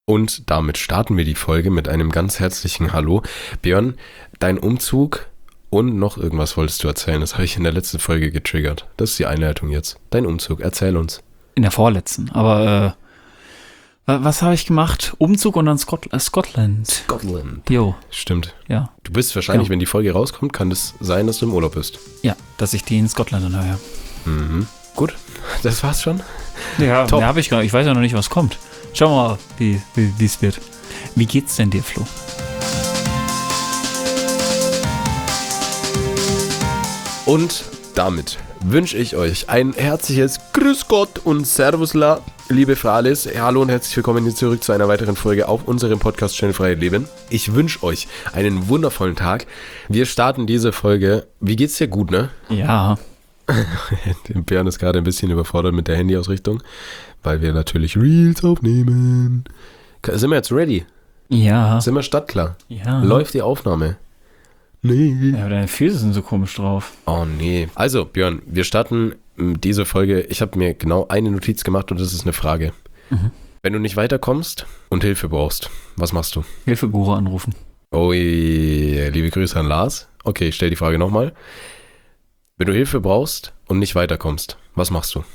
Und damit starten wir die Folge mit einem ganz herzlichen Hallo. Björn, dein Umzug und noch irgendwas wolltest du erzählen. Das habe ich in der letzten Folge getriggert. Das ist die Einleitung jetzt. Dein Umzug, erzähl uns. In der vorletzten, aber was habe ich gemacht? Umzug und dann Scotland. Scotland. Jo. Stimmt. Ja. Du bist wahrscheinlich, Genau. wenn die Folge rauskommt, kann es sein, dass du im Urlaub bist. Ja, dass ich die in Scotland anhöre. Mhm. Gut, das war's schon. Ja, Top. mehr habe ich gar nicht. Ich weiß ja noch nicht, was kommt. Schauen wir mal, wie es wird. Wie geht's denn dir, Flo? Und damit wünsche ich euch ein herzliches Grüß Gott und Servusla, liebe Frales. Hallo und herzlich willkommen hier zurück zu einer weiteren Folge auf unserem Podcast Schnellfrei Leben. Ich wünsche euch einen wundervollen Tag. Wir starten diese Folge. Wie geht's dir? Gut, ne? Ja. Björn ist gerade ein bisschen überfordert mit der Handyausrichtung, weil wir natürlich Reels aufnehmen. Sind wir jetzt ready? Ja. Sind wir startklar? Ja. Läuft die Aufnahme? Nee. Ja, aber deine Füße sind so komisch drauf. Oh nee. Also Björn, wir starten diese Folge. Ich habe mir genau eine Notiz gemacht und das ist eine Frage. Mhm. Wenn du nicht weiterkommst und Hilfe brauchst, was machst du? Hilfeguru anrufen. Oh, liebe Grüße an Lars. Okay, ich stelle die Frage nochmal. Wenn du Hilfe brauchst und nicht weiterkommst, was machst du?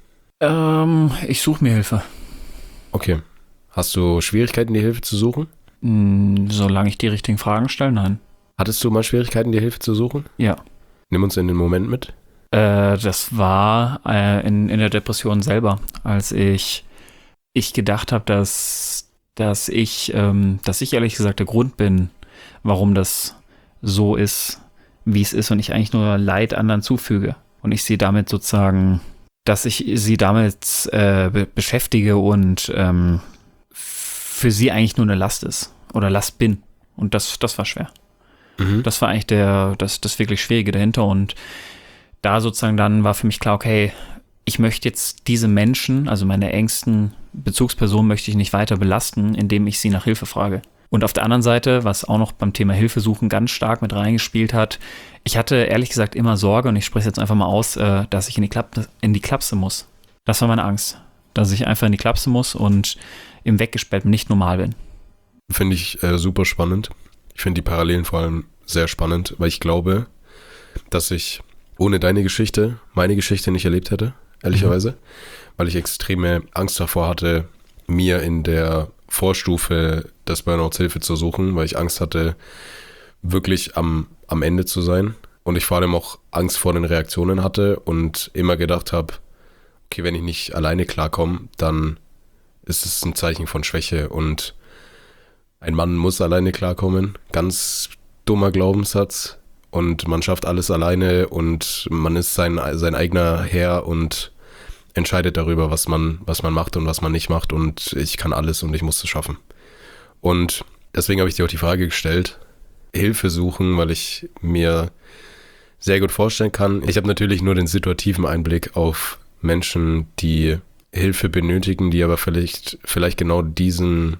Ich suche mir Hilfe. Okay. Hast du Schwierigkeiten, die Hilfe zu suchen? Solange ich die richtigen Fragen stelle, nein. Hattest du mal Schwierigkeiten, die Hilfe zu suchen? Ja. Nimm uns in den Moment mit. Das war in der Depression selber, als ich gedacht habe, dass ich ehrlich gesagt der Grund bin, warum das so ist, wie es ist und ich eigentlich nur Leid anderen zufüge. Und ich sie damit sozusagen, dass ich sie damit beschäftige und für sie eigentlich nur eine Last ist oder Last bin. Und das war schwer. Mhm. Das war eigentlich das wirklich Schwierige dahinter. Und da sozusagen dann war für mich klar, okay, ich möchte jetzt diese Menschen, also meine engsten Bezugspersonen, möchte ich nicht weiter belasten, indem ich sie nach Hilfe frage. Und auf der anderen Seite, was auch noch beim Thema Hilfe suchen ganz stark mit reingespielt hat, ich hatte ehrlich gesagt immer Sorge, und ich spreche es jetzt einfach mal aus, dass ich in die Klapse muss. Das war meine Angst, dass ich einfach in die Klapse muss und im Weggesperrten nicht normal bin. Finde ich super spannend. Ich finde die Parallelen vor allem sehr spannend, weil ich glaube, dass ich ohne deine Geschichte meine Geschichte nicht erlebt hätte, ehrlicherweise, weil ich extreme Angst davor hatte, mir in der Vorstufe des Burnouts Hilfe zu suchen, weil ich Angst hatte, wirklich am Ende zu sein und ich vor allem auch Angst vor den Reaktionen hatte und immer gedacht habe, okay, wenn ich nicht alleine klarkomme, dann ist es ein Zeichen von Schwäche und ein Mann muss alleine klarkommen. Ganz dummer Glaubenssatz und man schafft alles alleine und man ist sein eigener Herr und entscheidet darüber, was man macht und was man nicht macht und ich kann alles und ich muss es schaffen. Und deswegen habe ich dir auch die Frage gestellt, Hilfe suchen, weil ich mir sehr gut vorstellen kann. Ich habe natürlich nur den situativen Einblick auf Menschen, die Hilfe benötigen, die aber vielleicht genau diesen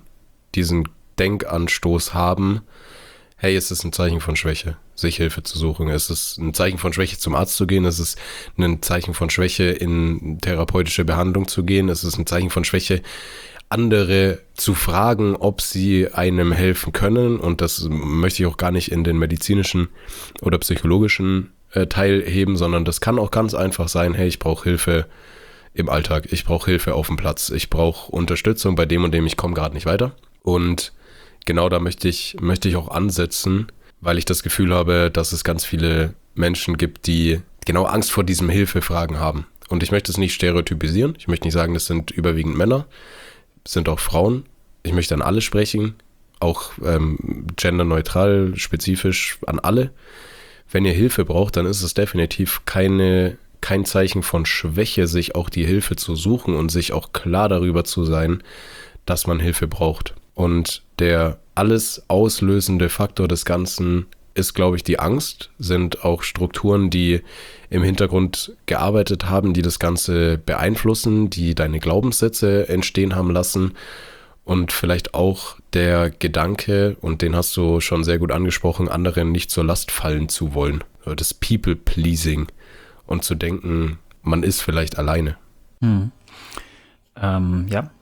Denkanstoß haben, hey, es ist ein Zeichen von Schwäche, sich Hilfe zu suchen. Es ist ein Zeichen von Schwäche, zum Arzt zu gehen. Es ist ein Zeichen von Schwäche, in therapeutische Behandlung zu gehen. Es ist ein Zeichen von Schwäche, andere zu fragen, ob sie einem helfen können. Und das möchte ich auch gar nicht in den medizinischen oder psychologischen Teil heben, sondern das kann auch ganz einfach sein, hey, ich brauche Hilfe im Alltag. Ich brauche Hilfe auf dem Platz. Ich brauche Unterstützung bei dem und dem, ich komme gerade nicht weiter. Und genau da möchte ich auch ansetzen, weil ich das Gefühl habe, dass es ganz viele Menschen gibt, die genau Angst vor diesem Hilfefragen haben. Und ich möchte es nicht stereotypisieren. Ich möchte nicht sagen, das sind überwiegend Männer. Es sind auch Frauen. Ich möchte an alle sprechen, auch genderneutral, spezifisch an alle. Wenn ihr Hilfe braucht, dann ist es definitiv kein Zeichen von Schwäche, sich auch die Hilfe zu suchen und sich auch klar darüber zu sein, dass man Hilfe braucht. Und der alles auslösende Faktor des Ganzen ist, glaube ich, die Angst, sind auch Strukturen, die im Hintergrund gearbeitet haben, die das Ganze beeinflussen, die deine Glaubenssätze entstehen haben lassen und vielleicht auch der Gedanke, und den hast du schon sehr gut angesprochen, anderen nicht zur Last fallen zu wollen, das People-Pleasing und zu denken, man ist vielleicht alleine. Ja,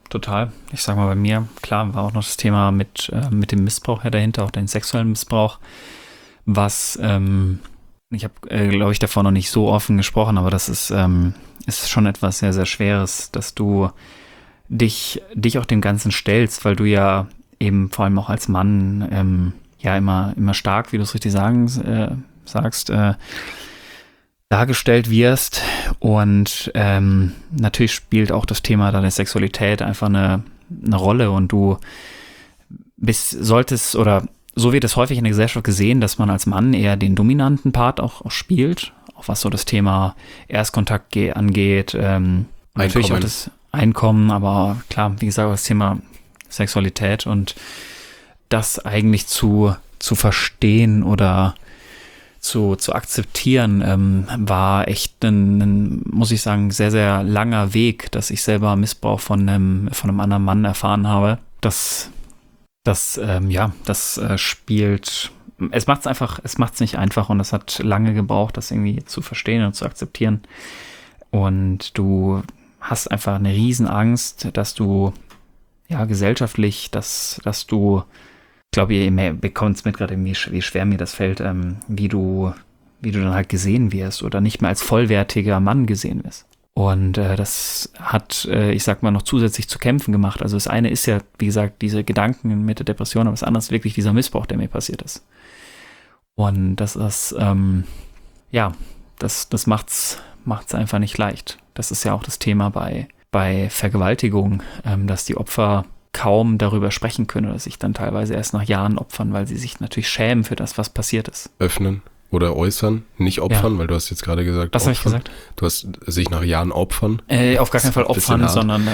total. Ich sag mal, bei mir, klar, war auch noch das Thema mit dem Missbrauch dahinter, auch den sexuellen Missbrauch, was, ich habe, glaube ich, davor noch nicht so offen gesprochen, aber das ist schon etwas sehr, sehr Schweres, dass du dich auch dem Ganzen stellst, weil du ja eben vor allem auch als Mann ja immer stark, wie du es richtig sagst, dargestellt wirst. Und natürlich spielt auch das Thema deiner Sexualität einfach eine Rolle und du solltest, oder so wird es häufig in der Gesellschaft gesehen, dass man als Mann eher den dominanten Part auch spielt, auch was so das Thema Erstkontakt angeht, natürlich auch das Einkommen, aber klar, wie gesagt, das Thema Sexualität und das eigentlich zu verstehen oder zu akzeptieren, war echt muss ich sagen, sehr, sehr langer Weg, dass ich selber Missbrauch von einem anderen Mann erfahren habe. Das spielt, es macht's nicht einfach und es hat lange gebraucht, das irgendwie zu verstehen und zu akzeptieren. Und du hast einfach eine Riesenangst, dass du, ja, gesellschaftlich, dass du, ich glaube, ihr bekommt es mit gerade, wie schwer mir das fällt, wie du dann halt gesehen wirst oder nicht mehr als vollwertiger Mann gesehen wirst. Und das hat, ich sag mal, noch zusätzlich zu kämpfen gemacht. Also das eine ist ja, wie gesagt, diese Gedanken mit der Depression, aber das andere ist wirklich dieser Missbrauch, der mir passiert ist. Und das ist, das macht's einfach nicht leicht. Das ist ja auch das Thema bei Vergewaltigung, dass die Opfer kaum darüber sprechen können oder sich dann teilweise erst nach Jahren opfern, weil sie sich natürlich schämen für das, was passiert ist. Öffnen oder äußern, nicht opfern, weil du hast jetzt gerade gesagt, was habe ich gesagt? Du hast sich nach Jahren opfern. Auf gar keinen Fall opfern, sondern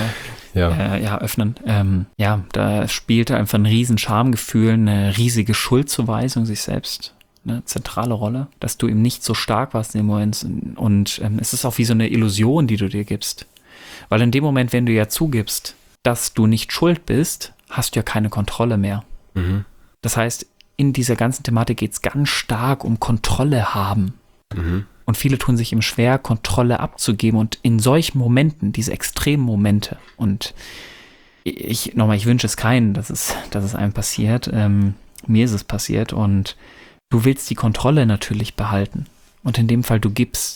öffnen. Da spielte einfach ein riesen Schamgefühl, eine riesige Schuldzuweisung sich selbst, eine zentrale Rolle, dass du eben nicht so stark warst in dem Moment und es ist auch wie so eine Illusion, die du dir gibst. Weil in dem Moment, wenn du ja zugibst, dass du nicht schuld bist, hast du ja keine Kontrolle mehr. Mhm. Das heißt, in dieser ganzen Thematik geht es ganz stark um Kontrolle haben. Mhm. Und viele tun sich eben schwer, Kontrolle abzugeben. Und in solchen Momenten, diese extremen Momente, und ich wünsche es keinen, dass es einem passiert. Mir ist es passiert und du willst die Kontrolle natürlich behalten. Und in dem Fall, du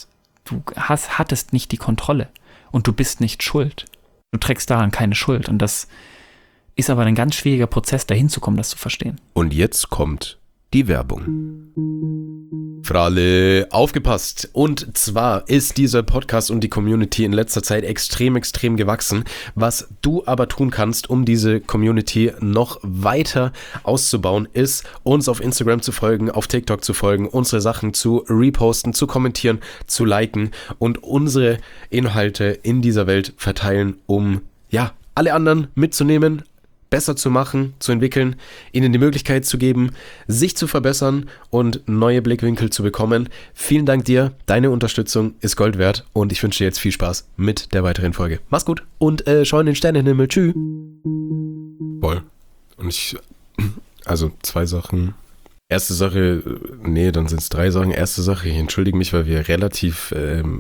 hattest nicht die Kontrolle und du bist nicht schuld. Du trägst daran keine Schuld und das ist aber ein ganz schwieriger Prozess, dahin zu kommen, das zu verstehen. Und jetzt kommt die Werbung. Für alle aufgepasst. Und zwar ist dieser Podcast und die Community in letzter Zeit extrem gewachsen. Was du aber tun kannst, um diese Community noch weiter auszubauen, ist, uns auf Instagram zu folgen, auf TikTok zu folgen, unsere Sachen zu reposten, zu kommentieren, zu liken und unsere Inhalte in dieser Welt verteilen, um alle anderen mitzunehmen, besser zu machen, zu entwickeln, ihnen die Möglichkeit zu geben, sich zu verbessern und neue Blickwinkel zu bekommen. Vielen Dank dir, deine Unterstützung ist Gold wert und ich wünsche dir jetzt viel Spaß mit der weiteren Folge. Mach's gut und schau in den Sternenhimmel. Tschüss. Voll. Und also 2 Sachen. Erste Sache, dann sind es 3 Sachen. Erste Sache, ich entschuldige mich, weil wir relativ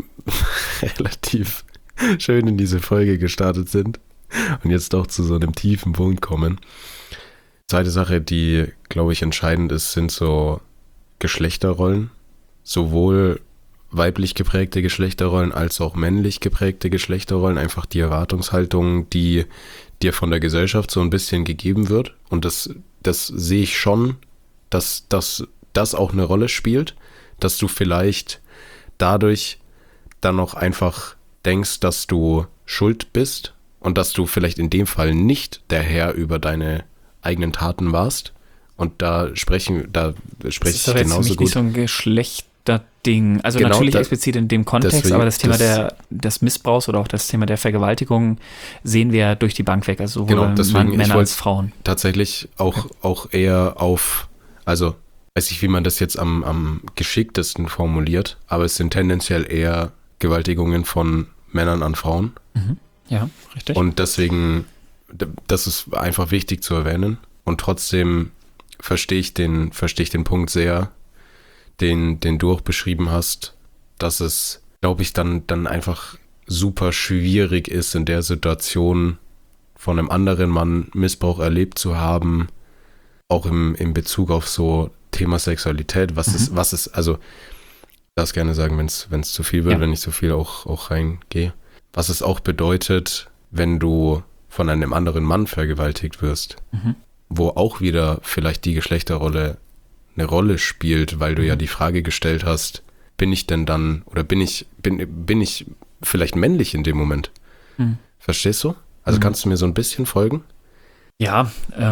schön in diese Folge gestartet sind. Und jetzt doch zu so einem tiefen Punkt kommen. Zweite Sache, die, glaube ich, entscheidend ist, sind so Geschlechterrollen. Sowohl weiblich geprägte Geschlechterrollen als auch männlich geprägte Geschlechterrollen. Einfach die Erwartungshaltung, die dir von der Gesellschaft so ein bisschen gegeben wird. Und das sehe ich schon, dass das auch eine Rolle spielt. Dass du vielleicht dadurch dann auch einfach denkst, dass du schuld bist. Und dass du vielleicht in dem Fall nicht der Herr über deine eigenen Taten warst. Und da spreche ich genauso gut. Nicht so ein Geschlechterding. Also genau, natürlich explizit in dem Kontext, deswegen, aber das Thema des Missbrauchs oder auch das Thema der Vergewaltigung sehen wir durch die Bank weg. Also sowohl Männer als Frauen. Tatsächlich auch eher auf, also weiß ich, wie man das jetzt am geschicktesten formuliert, aber es sind tendenziell eher Gewaltigungen von Männern an Frauen. Mhm. Ja, richtig. Und deswegen, das ist einfach wichtig zu erwähnen. Und trotzdem verstehe ich den Punkt sehr, den du auch beschrieben hast, dass es, glaube ich, dann einfach super schwierig ist, in der Situation von einem anderen Mann Missbrauch erlebt zu haben, auch im Bezug auf so Thema Sexualität, was ist, also, ich darf es gerne sagen, wenn es zu viel wird, wenn ich so viel auch reingehe, was es auch bedeutet, wenn du von einem anderen Mann vergewaltigt wirst, wo auch wieder vielleicht die Geschlechterrolle eine Rolle spielt, weil du ja die Frage gestellt hast, bin ich denn dann, oder bin ich vielleicht männlich in dem Moment? Verstehst du? Also kannst du mir so ein bisschen folgen? Ja,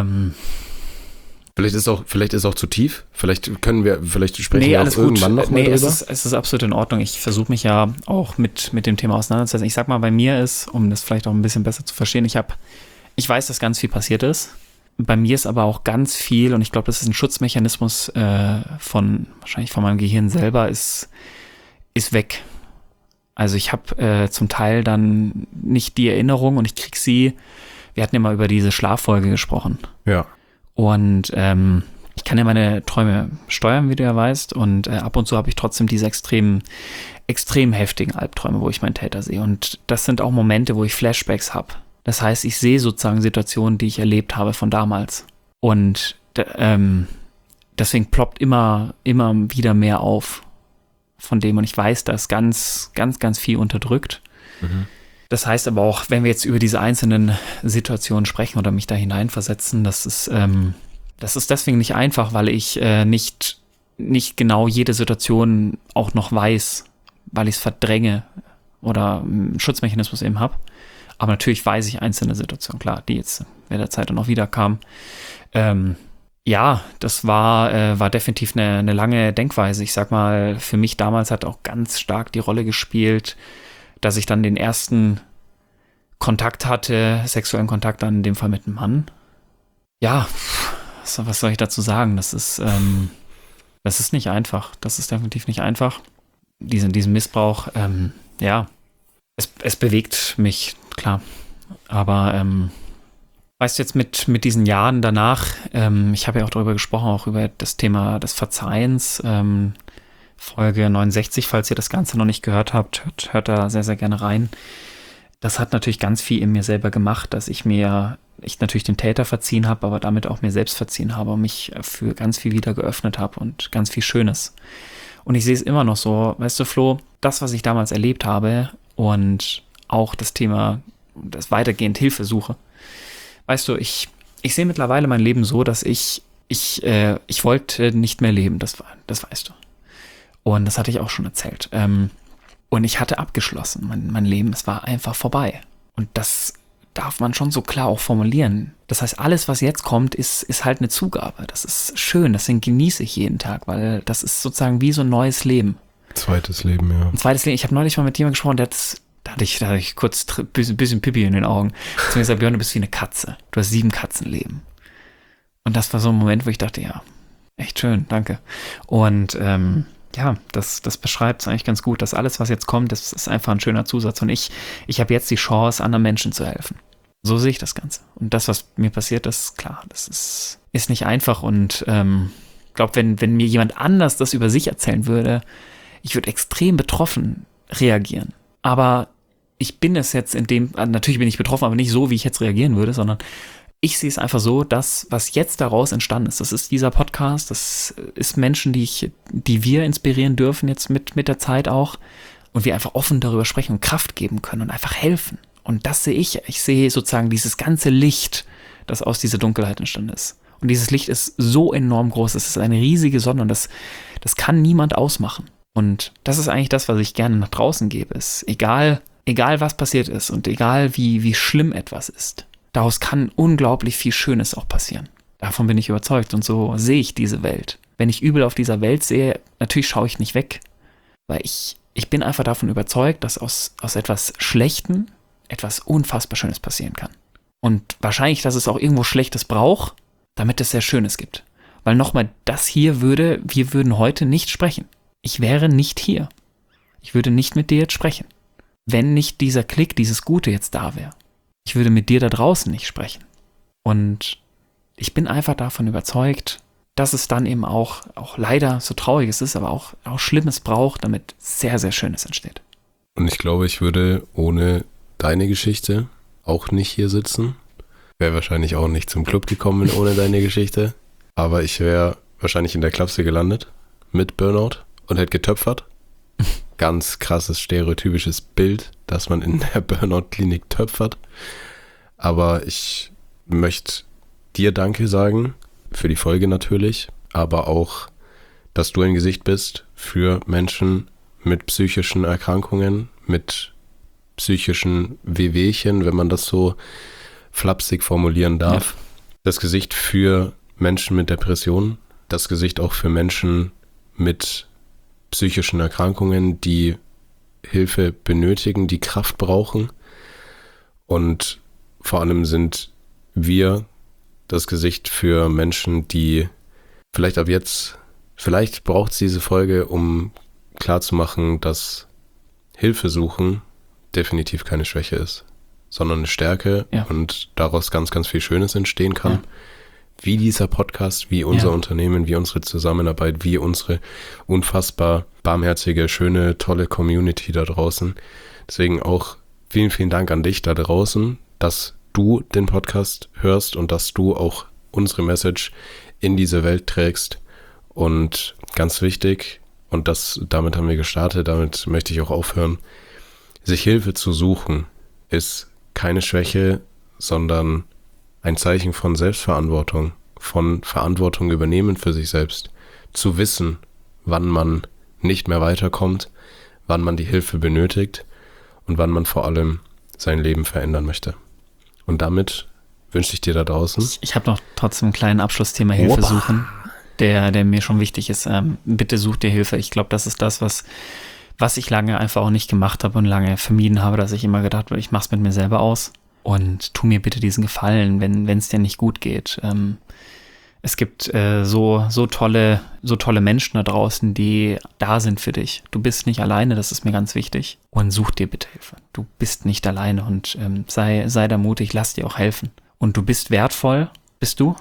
Vielleicht ist auch zu tief. Vielleicht sprechen wir alles auch irgendwann gut. noch mal drüber. Es ist absolut in Ordnung. Ich versuche mich ja auch mit dem Thema auseinanderzusetzen. Ich sag mal, bei mir ist, um das vielleicht auch ein bisschen besser zu verstehen, ich weiß, dass ganz viel passiert ist. Bei mir ist aber auch ganz viel, und ich glaube, das ist ein Schutzmechanismus wahrscheinlich von meinem Gehirn selber, ist weg. Also ich habe zum Teil dann nicht die Erinnerung und ich krieg sie, wir hatten ja mal über diese Schlaffolge gesprochen. Ja. Und ich kann ja meine Träume steuern, wie du ja weißt, und ab und zu habe ich trotzdem diese extrem heftigen Albträume, wo ich meinen Täter sehe. Und das sind auch Momente, wo ich Flashbacks habe. Das heißt, ich sehe sozusagen Situationen, die ich erlebt habe von damals. Und deswegen ploppt immer wieder mehr auf von dem. Und ich weiß, da ist ganz, ganz, ganz viel unterdrückt. Das heißt aber auch, wenn wir jetzt über diese einzelnen Situationen sprechen oder mich da hineinversetzen, das ist deswegen nicht einfach, weil ich nicht genau jede Situation auch noch weiß, weil ich es verdränge oder einen Schutzmechanismus eben habe. Aber natürlich weiß ich einzelne Situationen, klar, die jetzt mit der Zeit dann auch wieder kamen. Ja, das war definitiv eine lange Denkweise. Ich sag mal, für mich damals hat auch ganz stark die Rolle gespielt, dass ich dann den ersten Kontakt hatte, sexuellen Kontakt dann in dem Fall mit einem Mann. Ja, was soll ich dazu sagen? Das ist nicht einfach. Das ist definitiv nicht einfach. Diesen Missbrauch, ja, es bewegt mich, klar. Aber weißt du, jetzt mit diesen Jahren danach, ich habe ja auch darüber gesprochen, auch über das Thema des Verzeihens, Folge 69, falls ihr das Ganze noch nicht gehört habt, hört da sehr, sehr gerne rein. Das hat natürlich ganz viel in mir selber gemacht, dass ich natürlich den Täter verziehen habe, aber damit auch mir selbst verziehen habe und mich für ganz viel wieder geöffnet habe und ganz viel Schönes. Und ich sehe es immer noch so, weißt du, Flo, das, was ich damals erlebt habe und auch das Thema, das weitergehend Hilfesuche. Weißt du, ich sehe mittlerweile mein Leben so, dass ich wollte nicht mehr leben, das weißt du. Und das hatte ich auch schon erzählt. Und ich hatte abgeschlossen, mein Leben, es war einfach vorbei. Und das darf man schon so klar auch formulieren. Das heißt, alles, was jetzt kommt, ist halt eine Zugabe. Das ist schön, deswegen genieße ich jeden Tag, weil das ist sozusagen wie so ein neues Leben. Zweites Leben, ja. Ein zweites Leben. Ich habe neulich mal mit jemandem gesprochen, da hatte ich kurz ein bisschen Pipi in den Augen. Zu mir gesagt, Björn, du bist wie eine Katze. Du hast 7 Katzenleben. Und das war so ein Moment, wo ich dachte, ja, echt schön, danke. Und ja, das beschreibt es eigentlich ganz gut, dass alles, was jetzt kommt, das ist einfach ein schöner Zusatz. Und ich habe jetzt die Chance, anderen Menschen zu helfen. So sehe ich das Ganze. Und das, was mir passiert ist, klar, das ist nicht einfach. Und ich glaube, wenn mir jemand anders das über sich erzählen würde, ich würde extrem betroffen reagieren. Aber ich bin es jetzt natürlich bin ich betroffen, aber nicht so, wie ich jetzt reagieren würde, sondern ich sehe es einfach so, dass, was jetzt daraus entstanden ist, das ist dieser Podcast, das ist Menschen, die wir inspirieren dürfen jetzt mit der Zeit auch und wir einfach offen darüber sprechen und Kraft geben können und einfach helfen. Und das sehe ich. Ich sehe sozusagen dieses ganze Licht, das aus dieser Dunkelheit entstanden ist. Und dieses Licht ist so enorm groß, es ist eine riesige Sonne und das kann niemand ausmachen. Und das ist eigentlich das, was ich gerne nach draußen gebe. Ist egal was passiert ist und egal wie schlimm etwas ist. Daraus kann unglaublich viel Schönes auch passieren. Davon bin ich überzeugt und so sehe ich diese Welt. Wenn ich Übel auf dieser Welt sehe, natürlich schaue ich nicht weg, weil ich bin einfach davon überzeugt, dass aus etwas Schlechtem etwas unfassbar Schönes passieren kann. Und wahrscheinlich, dass es auch irgendwo Schlechtes braucht, damit es sehr Schönes gibt. Weil nochmal, wir würden heute nicht sprechen. Ich wäre nicht hier. Ich würde nicht mit dir jetzt sprechen. Wenn nicht dieser Klick, dieses Gute jetzt da wäre. Ich würde mit dir da draußen nicht sprechen. Und ich bin einfach davon überzeugt, dass es dann eben auch leider so traurig es ist, aber auch Schlimmes braucht, damit sehr, sehr Schönes entsteht. Und ich glaube, ich würde ohne deine Geschichte auch nicht hier sitzen. wäre wahrscheinlich auch nicht zum Club gekommen ohne deine Geschichte. Aber ich wäre wahrscheinlich in der Klapse gelandet mit Burnout und hätte getöpfert. Ganz krasses, stereotypisches Bild, dass man in der Burnout-Klinik töpfert. Aber ich möchte dir Danke sagen, für die Folge natürlich, aber auch, dass du ein Gesicht bist für Menschen mit psychischen Erkrankungen, mit psychischen Wehwehchen, wenn man das so flapsig formulieren darf. Ja. Das Gesicht für Menschen mit Depressionen, das Gesicht auch für Menschen mit psychischen Erkrankungen, die Hilfe benötigen, die Kraft brauchen. Und vor allem sind wir das Gesicht für Menschen, die vielleicht ab jetzt, vielleicht braucht es diese Folge, um klarzumachen, dass Hilfe suchen definitiv keine Schwäche ist, sondern eine Stärke und daraus ganz, ganz viel Schönes entstehen kann. Ja. Wie dieser Podcast, wie unser Unternehmen, wie unsere Zusammenarbeit, wie unsere unfassbar barmherzige, schöne, tolle Community da draußen. Deswegen auch vielen, vielen Dank an dich da draußen, dass du den Podcast hörst und dass du auch unsere Message in diese Welt trägst. Und ganz wichtig, und damit haben wir gestartet, damit möchte ich auch aufhören, sich Hilfe zu suchen ist keine Schwäche, sondern ein Zeichen von Selbstverantwortung, von Verantwortung übernehmen für sich selbst, zu wissen, wann man nicht mehr weiterkommt, wann man die Hilfe benötigt und wann man vor allem sein Leben verändern möchte. Und damit wünsche ich dir da draußen. Ich habe noch trotzdem ein kleines Abschlussthema Hilfe suchen, der mir schon wichtig ist. Bitte such dir Hilfe. Ich glaube, das ist das, was ich lange einfach auch nicht gemacht habe und lange vermieden habe, dass ich immer gedacht habe, ich mache es mit mir selber aus. Und tu mir bitte diesen Gefallen, wenn es dir nicht gut geht. Es gibt so tolle Menschen da draußen, die da sind für dich. Du bist nicht alleine, das ist mir ganz wichtig. Und such dir bitte Hilfe. Du bist nicht alleine und sei da mutig, lass dir auch helfen. Und du bist wertvoll, bist du.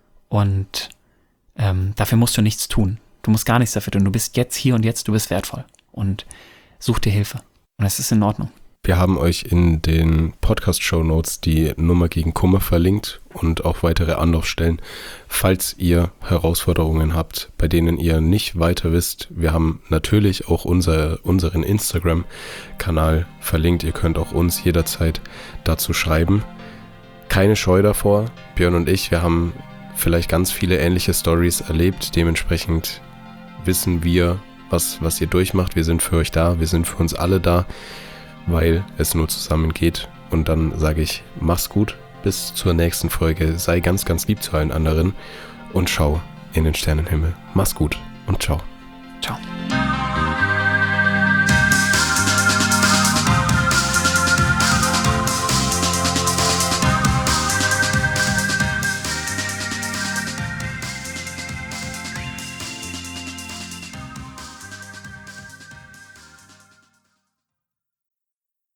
Und dafür musst du nichts tun. Du musst gar nichts dafür tun. Du bist jetzt hier und jetzt, du bist wertvoll. Und such dir Hilfe. Und es ist in Ordnung. Wir haben euch in den Podcast-Shownotes die Nummer gegen Kummer verlinkt und auch weitere Anlaufstellen, falls ihr Herausforderungen habt, bei denen ihr nicht weiter wisst. Wir haben natürlich auch unseren Instagram-Kanal verlinkt. Ihr könnt auch uns jederzeit dazu schreiben. Keine Scheu davor. Björn und ich, wir haben vielleicht ganz viele ähnliche Stories erlebt. Dementsprechend wissen wir, was ihr durchmacht. Wir sind für euch da. Wir sind für uns alle da, weil es nur zusammen geht. Und dann sage ich, mach's gut, bis zur nächsten Folge. Sei ganz, ganz lieb zu allen anderen und schau in den Sternenhimmel. Mach's gut und ciao. Ciao.